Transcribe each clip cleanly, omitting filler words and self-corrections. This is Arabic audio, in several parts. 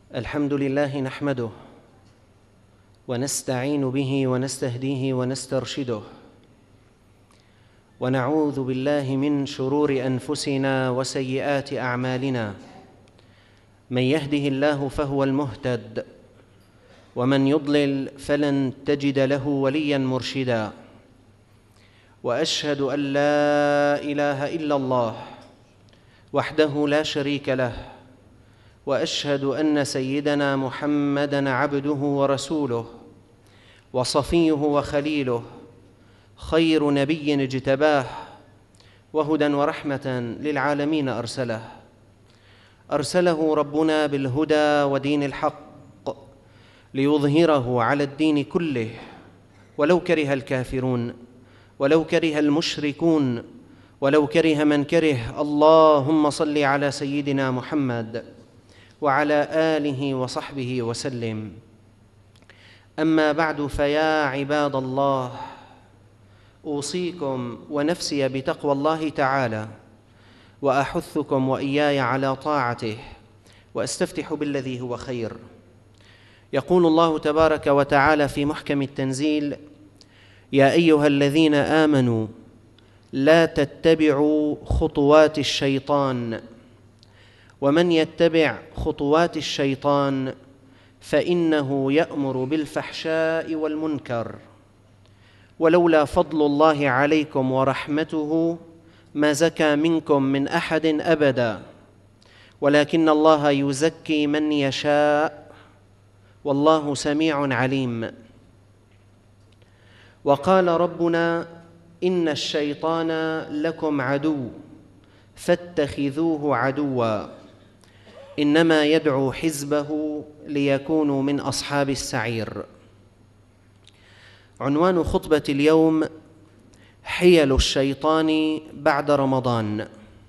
الحمد لله نحمده ونستعين به ونستهديه ونسترشده، ونعوذ بالله من شرور أنفسنا وسيئات أعمالنا. من يهده الله فهو المهتد، ومن يضلل فلن تجد له وليا مرشدا. وأشهد أن لا إله إلا الله وحده لا شريك له، وأشهد أن سيدنا محمدًا عبده ورسوله وصفيه وخليله، خير نبي اجتباه، وهدى ورحمة للعالمين أرسله ربنا بالهدى ودين الحق ليظهره على الدين كله، ولو كره الكافرون، ولو كره المشركون، ولو كره من كره. اللهم صل على سيدنا محمد وعلى آله وصحبه وسلم. أما بعد، فيا عباد الله، أوصيكم ونفسي بتقوى الله تعالى، وأحثكم وإياي على طاعته، وأستفتح بالذي هو خير. يقول الله تبارك وتعالى في محكم التنزيل: يا أيها الذين آمنوا لا تتبعوا خطوات الشيطان، ومن يتبع خطوات الشيطان فإنه يأمر بالفحشاء والمنكر، ولولا فضل الله عليكم ورحمته ما زكى منكم من أحد أبدا، ولكن الله يزكي من يشاء، والله سميع عليم. وقال ربنا: إن الشيطان لكم عدو فاتخذوه عدوا، إنما يدعو حزبه ليكونوا من أصحاب السعير. عنوان خطبة اليوم: حيل الشيطان بعد رمضان.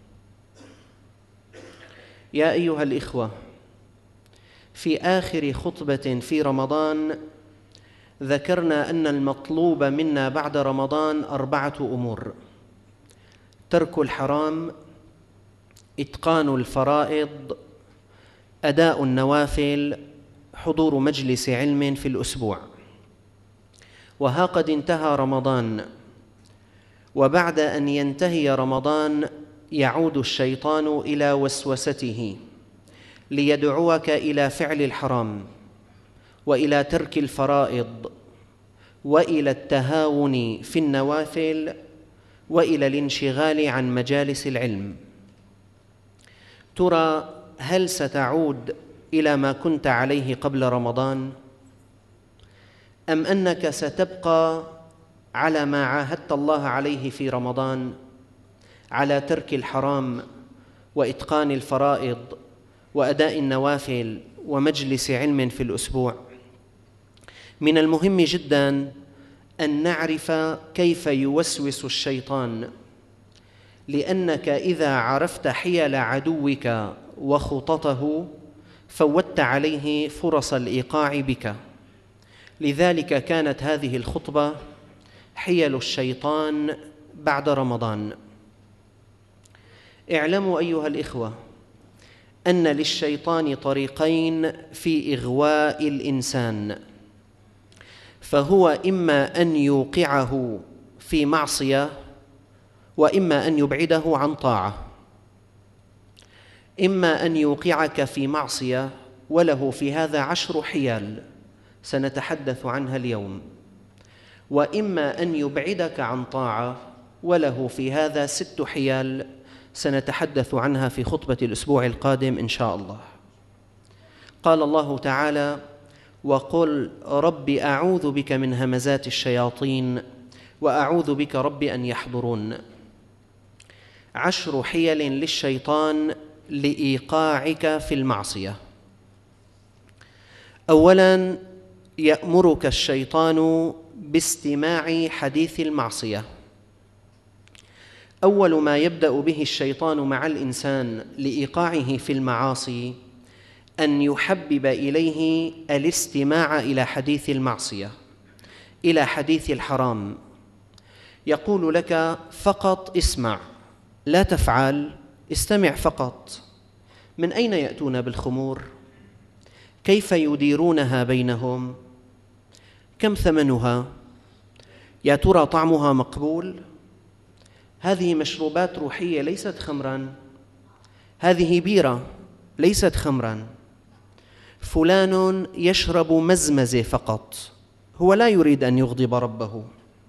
يا أيها الإخوة، في آخر خطبة في رمضان ذكرنا أن المطلوب منا بعد رمضان 4 أمور: ترك الحرام، إتقان الفرائض، أداء النوافل، حضور مجلس علم في الأسبوع. وها قد انتهى رمضان، وبعد أن ينتهي رمضان يعود الشيطان إلى وسوسته ليدعوك إلى فعل الحرام، وإلى ترك الفرائض، وإلى التهاون في النوافل، وإلى الانشغال عن مجالس العلم. ترى هل ستعود إلى ما كنت عليه قبل رمضان، أم أنك ستبقى على ما عاهدت الله عليه في رمضان، على ترك الحرام وإتقان الفرائض وأداء النوافل ومجلس علم في الأسبوع؟ من المهم جداً أن نعرف كيف يوسوس الشيطان، لأنك إذا عرفت حيل عدوك وخططه فوتت عليه فرص الإيقاع بك. لذلك كانت هذه الخطبة حيل الشيطان بعد رمضان. اعلموا أيها الإخوة أن للشيطان طريقين في إغواء الإنسان، فهو إما أن يوقعه في معصية، وإما أن يبعده عن طاعة. إما أن يوقعك في معصية، وله في هذا 10 حيل سنتحدث عنها اليوم، وإما أن يبعدك عن طاعة، وله في هذا 6 حيل سنتحدث عنها في خطبة الأسبوع القادم إن شاء الله. قال الله تعالى: وقل رب أعوذ بك من همزات الشياطين وأعوذ بك رب أن يحضرون. 10 حيل للشيطان لإيقاعك في المعصية. أولاً، يأمرك الشيطان باستماع حديث المعصية. أول ما يبدأ به الشيطان مع الإنسان لإيقاعه في المعاصي أن يحبب إليه الاستماع إلى حديث المعصية، إلى حديث الحرام. يقول لك: فقط اسمع، لا تفعل، استمع فقط. من أين يأتون بالخمور؟ كيف يديرونها بينهم؟ كم ثمنها؟ يا ترى طعمها مقبول؟ هذه مشروبات روحية ليست خمرا، هذه بيرة ليست خمرا. فلان يشرب مزمزة فقط، هو لا يريد أن يغضب ربه.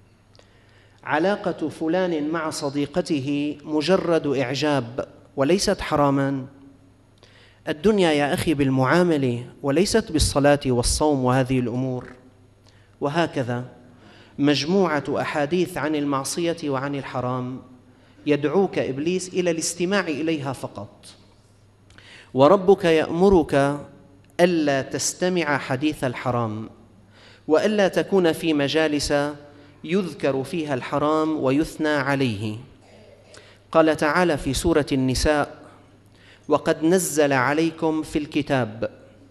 علاقة فلان مع صديقته مجرد إعجاب وليست حراما. الدنيا يا أخي بالمعاملة وليست بالصلاة والصوم وهذه الأمور. وهكذا مجموعة أحاديث عن المعصية وعن الحرام يدعوك إبليس إلى الاستماع إليها فقط. وربك يأمرك ألا تستمع حديث الحرام، وألا تكون في مجالس يذكر فيها الحرام ويثنى عليه. قال تعالى في سورة النساء: وقد نزل عليكم في الكتاب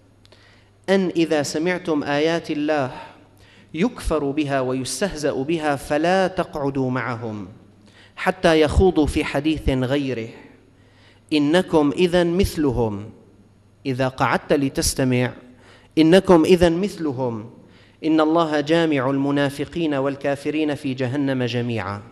أن إذا سمعتم آيات الله يكفر بها ويستهزأ بها فلا تقعدوا معهم حتى يخوضوا في حديث غيره إنكم إذن مثلهم. إذا قعدت لتستمع إنكم إذن مثلهم إن الله جامع المنافقين والكافرين في جهنم جميعا.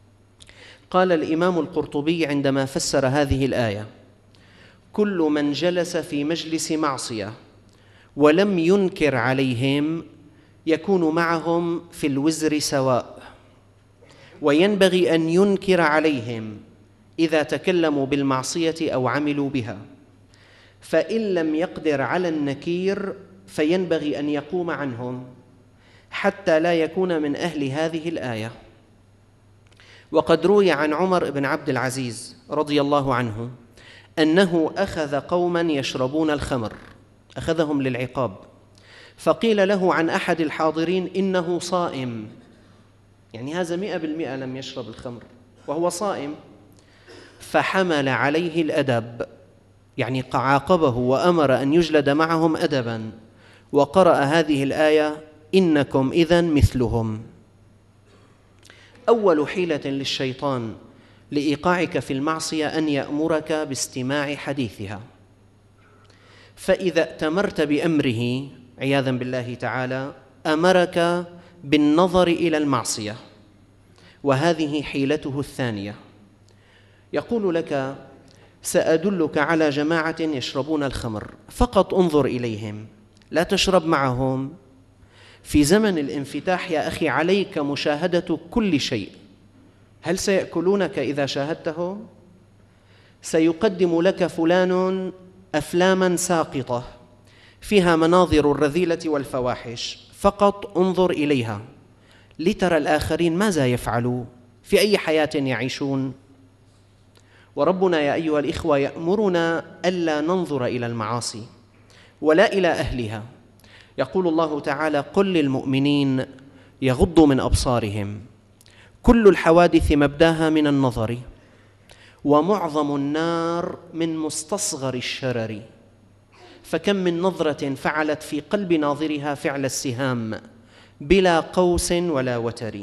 قال الإمام القرطبي عندما فسر هذه الآية: كل من جلس في مجلس معصية ولم ينكر عليهم يكون معهم في الوزر سواء، وينبغي أن ينكر عليهم إذا تكلموا بالمعصية أو عملوا بها، فإن لم يقدر على النكير فينبغي أن يقوم عنهم حتى لا يكون من أهل هذه الآية. وقد روي عن عمر بن عبد العزيز رضي الله عنه أنه أخذ قوما يشربون الخمر، أخذهم للعقاب، فقيل له عن أحد الحاضرين إنه صائم، يعني هذا 100% لم يشرب الخمر وهو صائم، فحمل عليه الأدب، يعني عاقبه وأمر أن يجلد معهم أدبا، وقرأ هذه الآية: إنكم إذن مثلهم. أول حيلة للشيطان لإيقاعك في المعصية أن يأمرك باستماع حديثها، فإذا ائتمرت بأمره عياذا بالله تعالى أمرك بالنظر إلى المعصية، وهذه حيلته الثانية. يقول لك: سأدلك على جماعة يشربون الخمر، فقط انظر إليهم لا تشرب معهم. في زمن الانفتاح يا أخي عليك مشاهدة كل شيء. هل سيأكلونك إذا شاهدتهم؟ سيقدم لك فلان أفلاما ساقطة فيها مناظر الرذيلة والفواحش، فقط انظر إليها لترى الآخرين ماذا يفعلوا، في أي حياة يعيشون. وربنا يا أيها الإخوة يأمرنا ألا ننظر إلى المعاصي ولا إلى أهلها. يقول الله تعالى: قل للمؤمنين يغضوا من أبصارهم. كل الحوادث مبداها من النظر، ومعظم النار من مستصغر الشرر، فكم من نظرة فعلت في قلب ناظرها فعل السهام بلا قوس ولا وتر.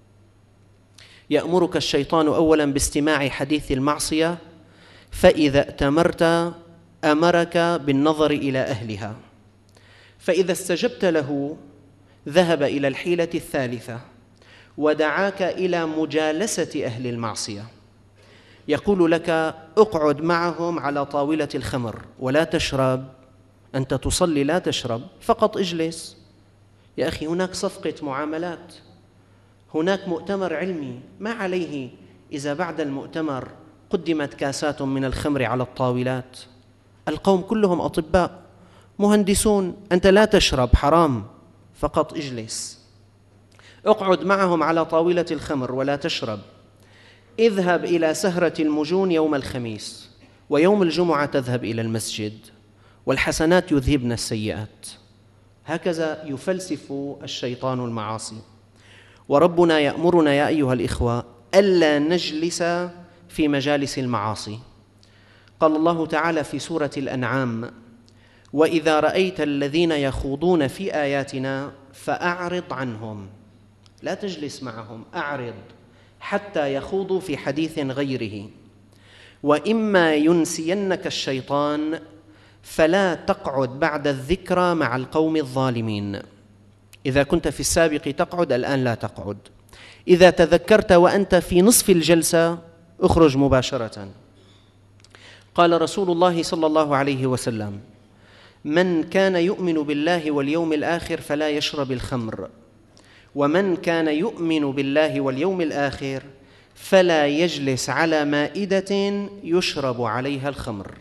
يأمرك الشيطان أولا باستماع حديث المعصية، فإذا ائتمرت أمرك بالنظر إلى أهلها، فإذا استجبت له ذهب إلى الحيلة الثالثة ودعاك إلى مجالسة أهل المعصية. يقول لك: اقعد معهم على طاولة الخمر ولا تشرب، أنت تصلي لا تشرب، فقط اجلس. يا أخي هناك صفقة معاملات، هناك مؤتمر علمي، ما عليه إذا بعد المؤتمر قدمت كاسات من الخمر على الطاولات؟ القوم كلهم أطباء مهندسون، أنت لا تشرب حرام، فقط اجلس. اقعد معهم على طاولة الخمر ولا تشرب. اذهب إلى سهرة المجون يوم الخميس، ويوم الجمعة تذهب إلى المسجد، والحسنات يذهبن السيئات. هكذا يفلسف الشيطان المعاصي. وربنا يأمرنا يا أيها الإخوة ألا نجلس في مجالس المعاصي. قال الله تعالى في سورة الأنعام: وإذا رأيت الذين يخوضون في آياتنا فأعرض عنهم. لا تجلس معهم، أعرض حتى يخوضوا في حديث غيره. وإما ينسينك الشيطان فلا تقعد بعد الذكرى مع القوم الظالمين. إذا كنت في السابق تقعد، الآن لا تقعد. إذا تذكرت وأنت في نصف الجلسة اخرج مباشرة. قال رسول الله صلى الله عليه وسلم: من كان يؤمن بالله واليوم الآخر فلا يشرب الخمر، ومن كان يؤمن بالله واليوم الآخر فلا يجلس على مائدة يشرب عليها الخمر.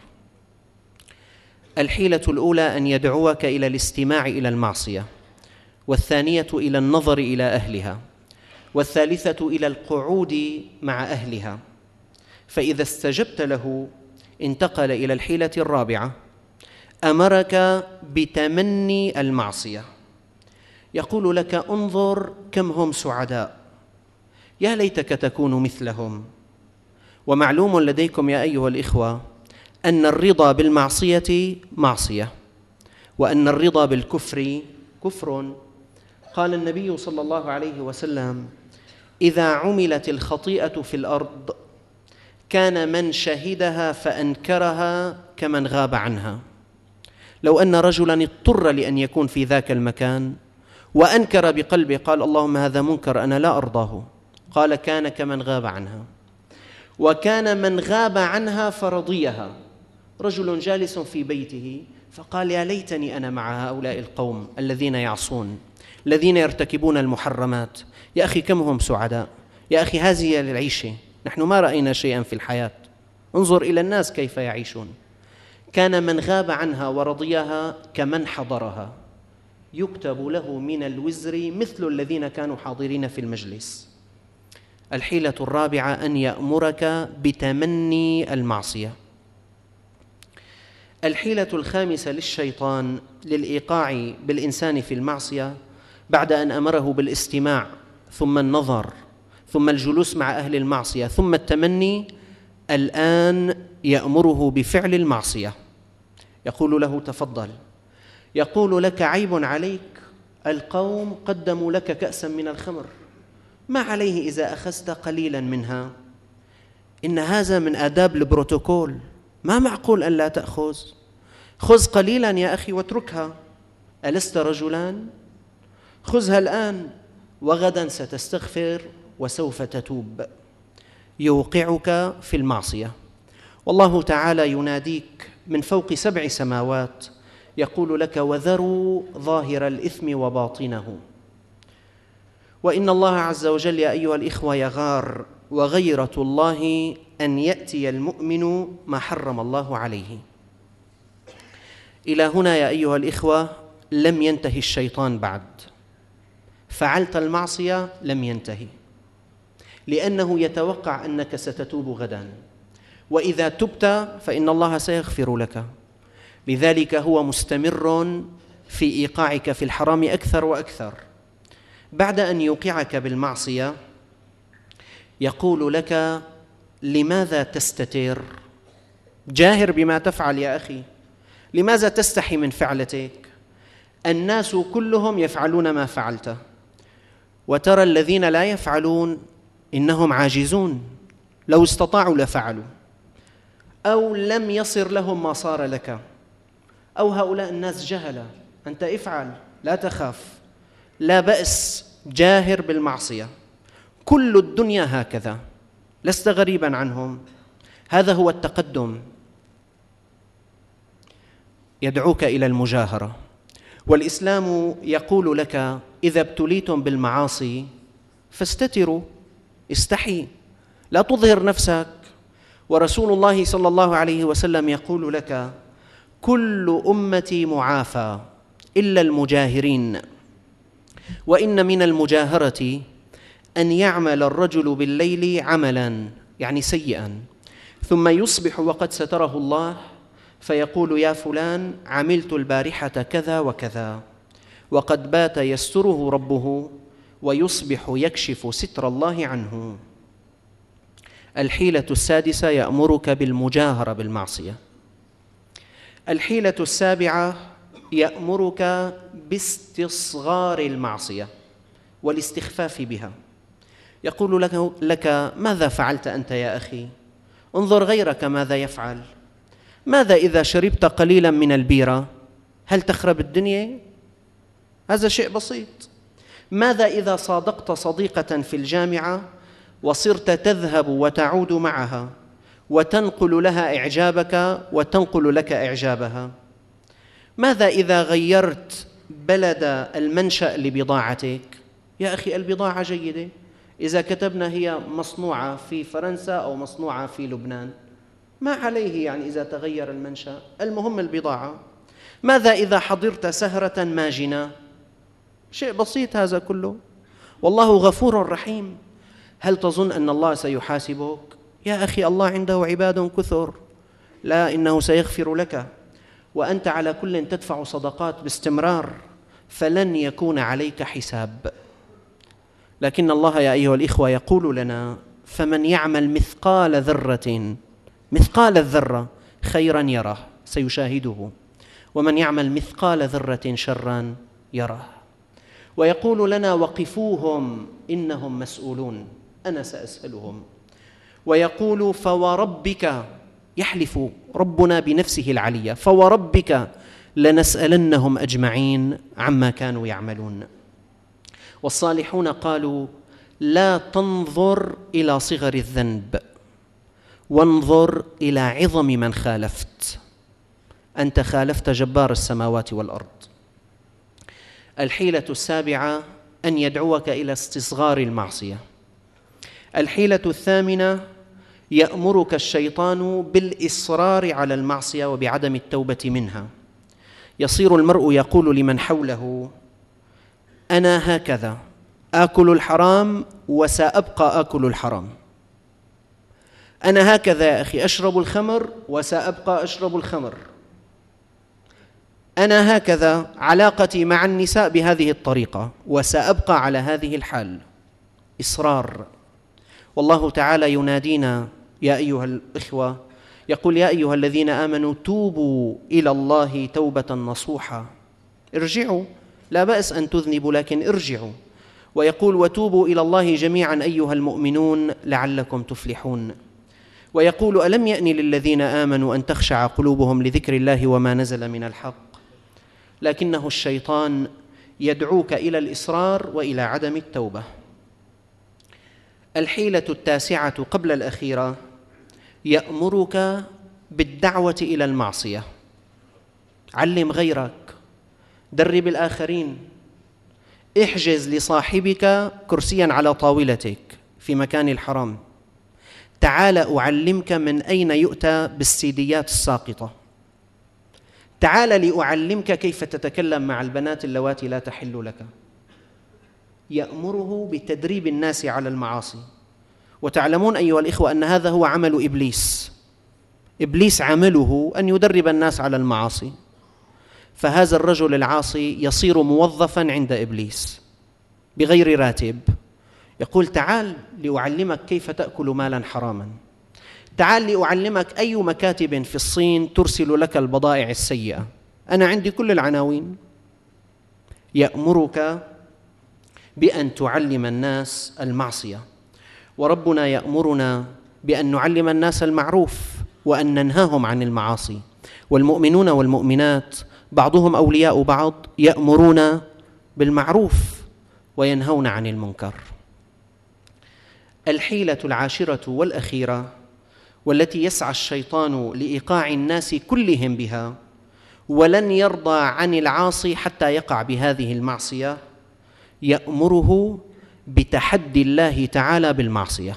الحيلة الأولى أن يدعوك إلى الاستماع إلى المعصية، والثانية إلى النظر إلى أهلها، والثالثة إلى القعود مع أهلها. فإذا استجبت له انتقل إلى الحيلة الرابعة، أمرك بتمني المعصية. يقول لك: انظر كم هم سعداء، يا ليتك تكون مثلهم. ومعلوم لديكم يا أيها الإخوة أن الرضا بالمعصية معصية، وأن الرضا بالكفر كفر. قال النبي صلى الله عليه وسلم: إذا عملت الخطيئة في الأرض كان من شهدها فأنكرها كمن غاب عنها. لو أن رجلاً اضطر لأن يكون في ذاك المكان وأنكر بقلبه، قال: اللهم هذا منكر أنا لا أرضاه، قال: كان كمن غاب عنها. وكان من غاب عنها فرضيها، رجل جالس في بيته فقال: يا ليتني أنا مع هؤلاء القوم الذين يعصون، الذين يرتكبون المحرمات. يا أخي كم هم سعداء، يا أخي هذه العيشة، نحن ما رأينا شيئا في الحياة، انظر إلى الناس كيف يعيشون. كان من غاب عنها ورضيها كمن حضرها، يكتب له من الوزر مثل الذين كانوا حاضرين في المجلس. الحيلة الرابعة أن يأمرك بتمني المعصية. الحيلة الخامسة للشيطان للإيقاع بالإنسان في المعصية، بعد أن أمره بالاستماع ثم النظر ثم الجلوس مع أهل المعصية ثم التمني، الآن يأمره بفعل المعصية. يقول له: تفضل. يقول لك: عيب عليك، القوم قدموا لك كأسا من الخمر، ما عليه إذا أخذت قليلا منها؟ إن هذا من آداب البروتوكول، ما معقول أن لا تأخذ، خذ قليلا يا أخي واتركها، ألست رجلا؟ خذها الآن وغدا ستستغفر وسوف تتوب. يوقعك في المعصية. والله تعالى يناديك من فوق 7 سماوات، يقول لك: وذروا ظاهر الإثم وباطنه. وإن الله عز وجل يا أيها الإخوة يغار، وغيرة الله أن يأتي المؤمن ما حرم الله عليه. إلى هنا يا أيها الإخوة لم ينتهي الشيطان بعد. فعلت المعصية لم ينتهي، لأنه يتوقع أنك ستتوب غدا، وإذا تبت فإن الله سيغفر لك. لذلك هو مستمر في إيقاعك في الحرام أكثر وأكثر. بعد أن يوقعك بالمعصية يقول لك: لماذا تستتر؟ جاهر بما تفعل يا أخي، لماذا تستحي من فعلتك؟ الناس كلهم يفعلون ما فعلت، وترى الذين لا يفعلون إنهم عاجزون، لو استطاعوا لفعلوا، أو لم يصر لهم ما صار لك، أو هؤلاء الناس جهلة، أنت افعل لا تخاف، لا بأس، جاهر بالمعصية. كل الدنيا هكذا، لست غريبا عنهم، هذا هو التقدم. يدعوك إلى المجاهرة. والإسلام يقول لك: إذا ابتليتم بالمعاصي فاستتروا، استحي، لا تظهر نفسك. ورسول الله صلى الله عليه وسلم يقول لك: كل أمتي معافى إلا المجاهرين. وإن من المجاهرة أن يعمل الرجل بالليل عملا يعني سيئا، ثم يصبح وقد ستره الله فيقول: يا فلان عملت البارحة كذا وكذا، وقد بات يستره ربه ويصبح يكشف ستر الله عنه. الحيلة السادسة يأمرك بالمجاهرة بالمعصية. الحيلة السابعة يأمرك باستصغار المعصية والاستخفاف بها. يقول لك: ماذا فعلت أنت يا أخي؟ انظر غيرك ماذا يفعل، ماذا إذا شربت قليلا من البيرة؟ هل تخرب الدنيا؟ هذا شيء بسيط. ماذا إذا صادقت صديقة في الجامعة وصرت تذهب وتعود معها وتنقل لها إعجابك وتنقل لك إعجابها؟ ماذا إذا غيرت بلد المنشأ لبضاعتك؟ يا أخي البضاعة جيدة، إذا كتبنا هي مصنوعة في فرنسا أو مصنوعة في لبنان ما عليه يعني إذا تغير المنشأ، المهم البضاعة. ماذا إذا حضرت سهرة ماجنة؟ شيء بسيط هذا كله، والله غفور رحيم. هل تظن أن الله سيحاسبك؟ يا أخي الله عنده عباد كثر، لا، إنه سيغفر لك، وأنت على كل تدفع صدقات باستمرار، فلن يكون عليك حساب. لكن الله يا أيها الإخوة يقول لنا: فمن يعمل مثقال الذرة خيرا يره سيشاهده، ومن يعمل مثقال ذرة شرا يره. ويقول لنا: وقفوهم إنهم مسؤولون، أنا سأسألهم. ويقول: فوربك، يحلف ربنا بنفسه العلية، فوربك لنسألنهم أجمعين عما كانوا يعملون. والصالحون قالوا: لا تنظر إلى صغر الذنب، وانظر إلى عظم من خالفت، أنت خالفت جبار السماوات والأرض. الحيلة السابعة أن يدعوك إلى استصغار المعصية. الحيلة الثامنة: يأمرك الشيطان بالإصرار على المعصية وبعدم التوبة منها. يصير المرء يقول لمن حوله: أنا هكذا آكل الحرام وسأبقى آكل الحرام، أنا هكذا يا أخي أشرب الخمر وسأبقى أشرب الخمر، أنا هكذا علاقتي مع النساء بهذه الطريقة وسأبقى على هذه الحال. إصرار. والله تعالى ينادينا يا أيها الإخوة، يقول: يا أيها الذين آمنوا توبوا إلى الله توبة نصوحا. ارجعوا، لا بأس أن تذنبوا لكن ارجعوا. ويقول: وتوبوا إلى الله جميعا أيها المؤمنون لعلكم تفلحون. ويقول: ألم يأن للذين آمنوا أن تخشع قلوبهم لذكر الله وما نزل من الحق. لكنه الشيطان يدعوك إلى الإصرار وإلى عدم التوبة. الحيلة التاسعة قبل الأخيرة: يأمرك بالدعوة إلى المعصية. علم غيرك، درب الآخرين، احجز لصاحبك كرسياً على طاولتك في مكان الحرام، تعال أعلمك من أين يؤتى بالسيديات الساقطة، تعال لأعلمك كيف تتكلم مع البنات اللواتي لا تحل لك. يأمره بتدريب الناس على المعاصي. وتعلمون أيها الإخوة أن هذا هو عمل إبليس. إبليس عمله أن يدرب الناس على المعاصي، فهذا الرجل العاصي يصير موظفاً عند إبليس بغير راتب. يقول: تعال لأعلمك كيف تأكل مالاً حراماً، تعال لأعلمك أي مكاتب في الصين ترسل لك البضائع السيئة، أنا عندي كل العناوين. يأمرك بأن تعلم الناس المعصية. وربنا يأمرنا بأن نعلم الناس المعروف وأن ننهاهم عن المعاصي. والمؤمنون والمؤمنات بعضهم أولياء بعض، يأمرون بالمعروف وينهون عن المنكر. الحيلة العاشرة والأخيرة، والتي يسعى الشيطان لإيقاع الناس كلهم بها، ولن يرضى عن العاصي حتى يقع بهذه المعصية: يأمره بتحدي الله تعالى بالمعصية.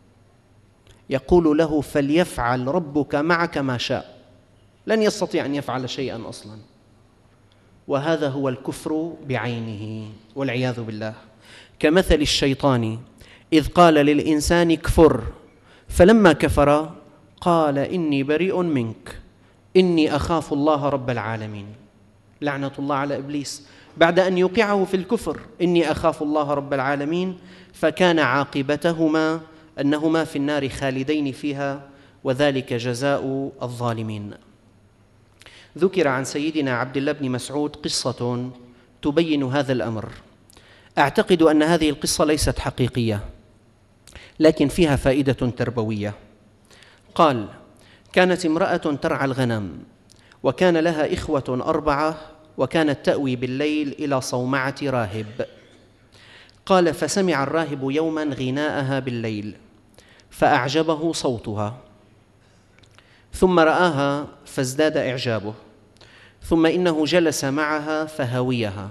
يقول له: فليفعل ربك معك ما شاء، لن يستطيع أن يفعل شيئا أصلا. وهذا هو الكفر بعينه والعياذ بالله، كمثل الشيطان إذ قال للإنسان اكفر، فلما كفر قال إني بريء منك إني أخاف الله رب العالمين. لعنة الله على إبليس، بعد أن يوقعه في الكفر إني أخاف الله رب العالمين، فكان عاقبتهما أنهما في النار خالدين فيها، وذلك جزاء الظالمين. ذكر عن سيدنا عبد الله بن مسعود قصة تبين هذا الأمر. أعتقد أن هذه القصة ليست حقيقية، لكن فيها فائدة تربوية. قال: كانت امرأة ترعى الغنم، وكان لها إخوة 4، وكانت تأوي بالليل إلى صومعة راهب. قال: فسمع الراهب يوما غناءها بالليل فأعجبه صوتها، ثم رآها فازداد إعجابه، ثم إنه جلس معها فهويها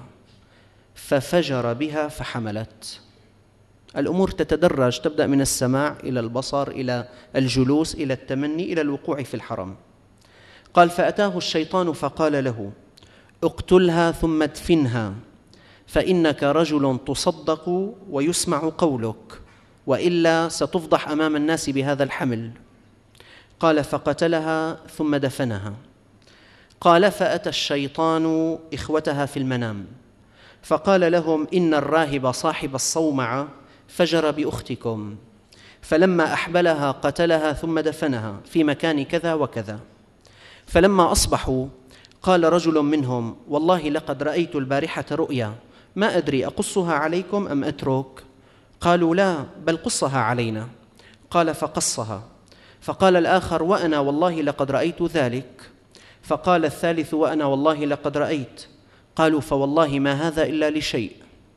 ففجر بها فحملت. الأمور تتدرج، تبدأ من السماع إلى البصر إلى الجلوس إلى التمني إلى الوقوع في الحرم. قال: فأتاه الشيطان فقال له: اقتلها ثم ادفنها، فإنك رجل تصدق ويسمع قولك، وإلا ستفضح أمام الناس بهذا الحمل. قال: فقتلها ثم دفنها. قال: فأتى الشيطان إخوتها في المنام فقال لهم: إن الراهب صاحب الصومعة فجر بأختكم، فلما أحبلها قتلها ثم دفنها في مكان كذا وكذا. فلما أصبحوا قال رجل منهم: والله لقد رأيت البارحة رؤيا، ما أدري أقصها عليكم أم أترك؟ قالوا: لا، بل قصها علينا. قال: فقصها. فقال الآخر: وأنا والله لقد رأيت ذلك. فقال الثالث: وأنا والله لقد رأيت. قالوا: فوالله ما هذا إلا لشيء.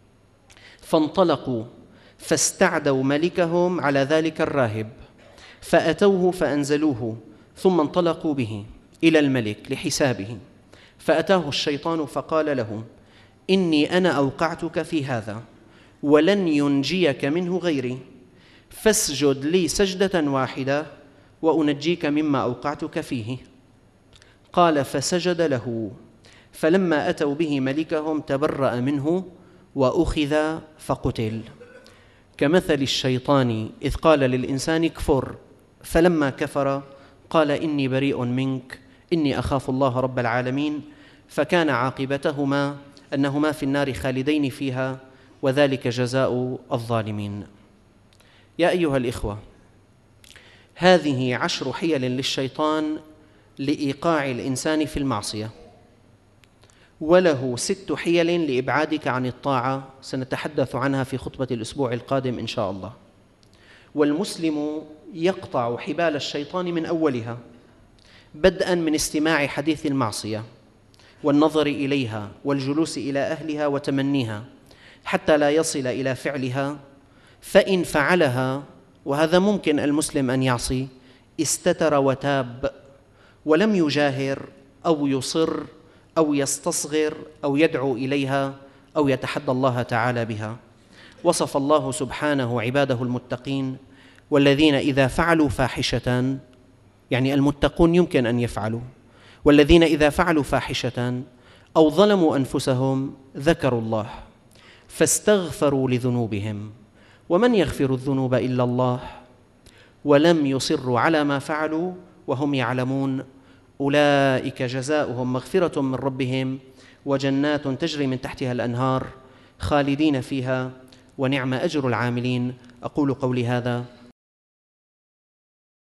فانطلقوا فاستعدوا ملكهم على ذلك الراهب، فأتوه فأنزلوه، ثم انطلقوا به إلى الملك لحسابه. فأتاه الشيطان فقال له: إني أنا أوقعتك في هذا ولن ينجيك منه غيري، فاسجد لي سجدة واحدة وأنجيك مما أوقعتك فيه. قال: فسجد له. فلما أتوا به ملكهم تبرأ منه وأخذ فقتل. كمثل الشيطان إذ قال للإنسان اكفر، فلما كفر قال: إني بريء منك إني أخاف الله رب العالمين. فكان عاقبتهما أنهما في النار خالدين فيها، وذلك جزاء الظالمين. يا أيها الإخوة، هذه 10 حيل للشيطان لإيقاع الإنسان في المعصية، وله 6 حيل لإبعادك عن الطاعة، سنتحدث عنها في خطبة الأسبوع القادم إن شاء الله. والمسلم يقطع حبال الشيطان من أولها، بدءا من استماع حديث المعصية والنظر إليها والجلوس إلى أهلها وتمنيها، حتى لا يصل إلى فعلها. فإن فعلها، وهذا ممكن المسلم أن يعصي، استتر وتاب ولم يجاهر أو يصر أو يستصغر أو يدعو إليها أو يتحدى الله تعالى بها. وصف الله سبحانه عباده المتقين: والذين إذا فعلوا فاحشة، يعني المتقون يمكن أن يفعلوا، والذين إذا فعلوا فاحشة أو ظلموا أنفسهم ذكروا الله فاستغفروا لذنوبهم، ومن يغفر الذنوب إلا الله، ولم يصروا على ما فعلوا وهم يعلمون، أولئك جزاؤهم مغفرة من ربهم وجنات تجري من تحتها الأنهار خالدين فيها ونعم أجر العاملين. أقول قولي هذا